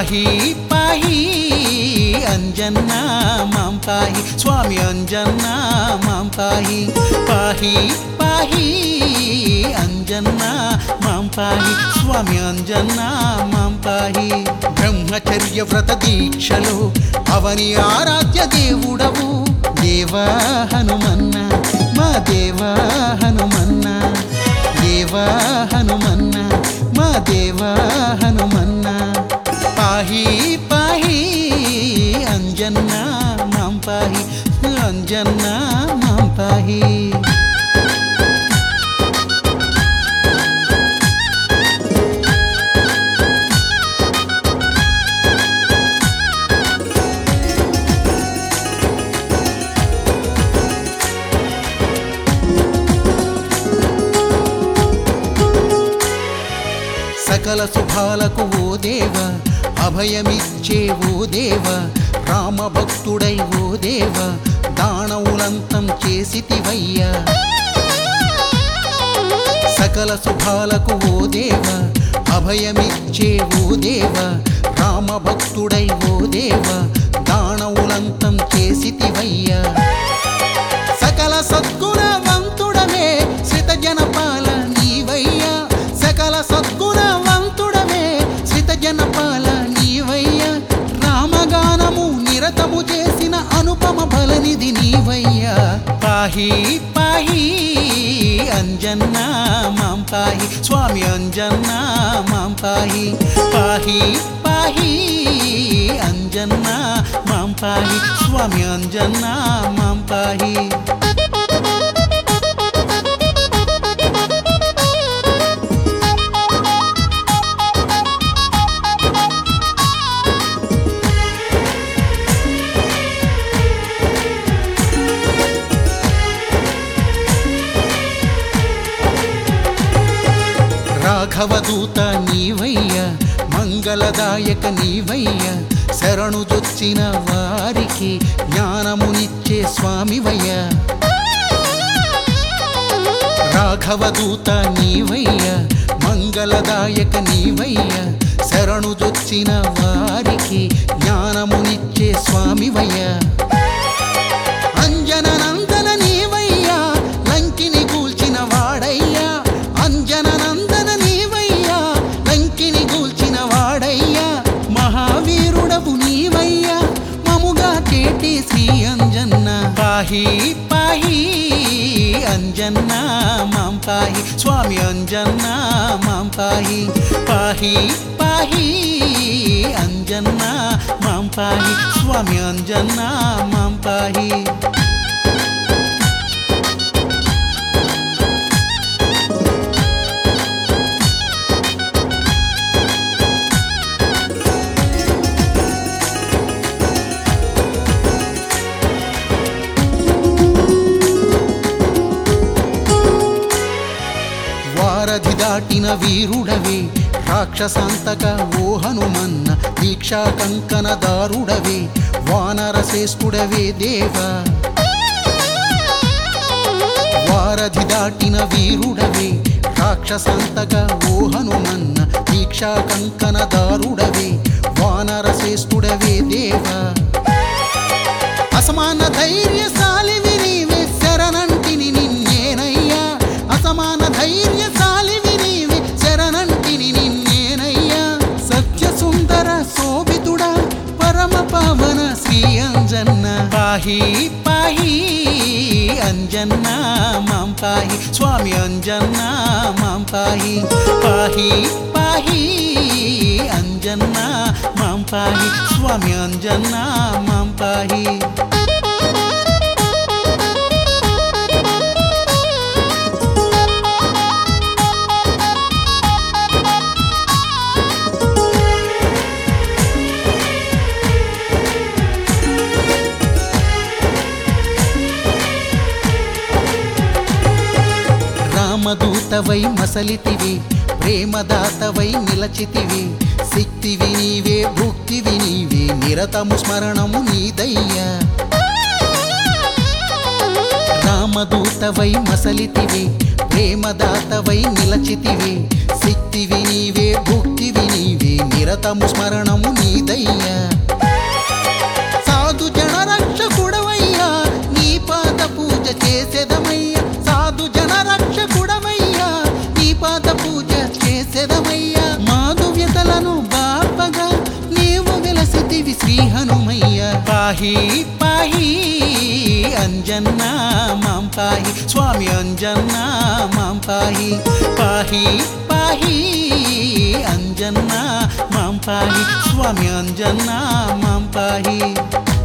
పాహి పాహి అంజన్నా మాం పాహి స్వామి అంజన్నా మాం పాహి పాహి పాహి అంజన్నా మాం పాహి స్వామి అంజన్నా మాం పాహి బ్రహ్మచర్య వ్రత దీక్షలో అవని ఆరాధ్య దేవుడవు దేవా హనుమన్న మా దేవా హనుమన్న దేవా హనుమన్న మా దేవా హనుమన్న పాహి పాహి అంజన్నా మాం పాహి అంజన్నా మాం పాహి సకల శుభాలకు ఓ దేవ అభయమిచ్చే ఓ దేవ రామ భక్తుడై ఓ దేవ దానవులంతం చేసితివయ్యా సకల శుభాలకు ఓ దేవ అభయమిచ్చే ఓ దేవ రామ భక్తుడై ఓ దేవ దానవులంతం చేసితివయ్యా సకల సద్గుణవంతుడమే శ్రిత జనపాల నీవయ్యా సకల సద్గుణవంతుడమే శ్రిత జనపాల నీవయ్యా రామగానము నిరతము చేసిన అనుపమ బలనిధి నీవయ్యా పాహి పాహి అంజన్నా మాం పాహి స్వామి అంజన్నా మాం పాహి పాహి పాహి అంజన్నా మాం పాహి స్వామి అంజన్నా మాం పాహి రాఘవదూత నీవయ్య మంగళదాయక నీవయ్య శరణుజొచ్చిన వారికి జ్ఞానమునిచ్చే స్వామివయ్య రాఘవదూత నీవయ్య మంగళదాయక నీవయ్య శరణుజొచ్చిన వారికి జ్ఞానమునిచ్చే స్వామివయ్య అంజననందన నీవయ్యా లంకిని కూల్చిన వాడయ్యా అంజననందన నీవయ్యా లంకిని కూల్చిన వాడయ్యా మహావీరుడవు నీవయ్యా మముగా చేటి శ్రీ అంజన్న పాహి పాహి అంజన్నా మాం పాహి స్వామి అంజన్నా మాం పాహి పాహి పాహి అంజన్నా మాం పాహి స్వామి అంజన్నా మాం పాహి వారధి దాటిన వీరుడవే రాక్షసాంతక ఓ హనుమన్న దీక్షా కంకణదారుడవే వానర శ్రేష్ఠుడవే దేవా వారధి దాటిన వీరుడవే రాక్షసాంతక ఓ హనుమన్న దీక్షా కంకణదారుడవే వానర శ్రేష్ఠుడవే దేవా అసమాన ధైర్యశాలివి నీవే శరణంటిని నిన్నేనయ్యా అసమాన ధైర్యశాలివి నీవే శరణంటిని నిన్నేనయ్యా సత్య సుందర శోభితుడా పరమ పవన శ్రీ అంజన్న పాహి పాహి అంజన్నా మాం పాహి స్వామి అంజన్నా మాం పాహి పాహి పాహి అంజన్నా మాం పాహి స్వామి అంజన్నా మాం పాహి రామదూతవై మసలితివి ప్రేమదాతవై నిలచితివి శక్తివి నీవే భుక్తివి నీవే నిరతము స్మరణము నీదయ్యా రామదూతవై మసలితివి ప్రేమదాతవై నిలచితివి శక్తివి నీవే భుక్తివి నీవే నిరతము నిరతము స్మరణము నీదయ్యా సాధు జన రక్షకుడవయ్యా నీ పాద పూజ చేసేదమయ్యా సాధు జన రక్షకుడవయ్యా నీ పాద పూజ చేసేదమయ్యా మాధువ్యతలను బాపగా నీవు వెలసితివి శ్రీ హనుమయ్య పాహి పాహి అంజన్నా మాం పాహి స్వామి అంజన్నా మాం పాహి పాహి పాహి అంజన్నా మాం పాహి స్వామి అంజన్నా మాం పాహి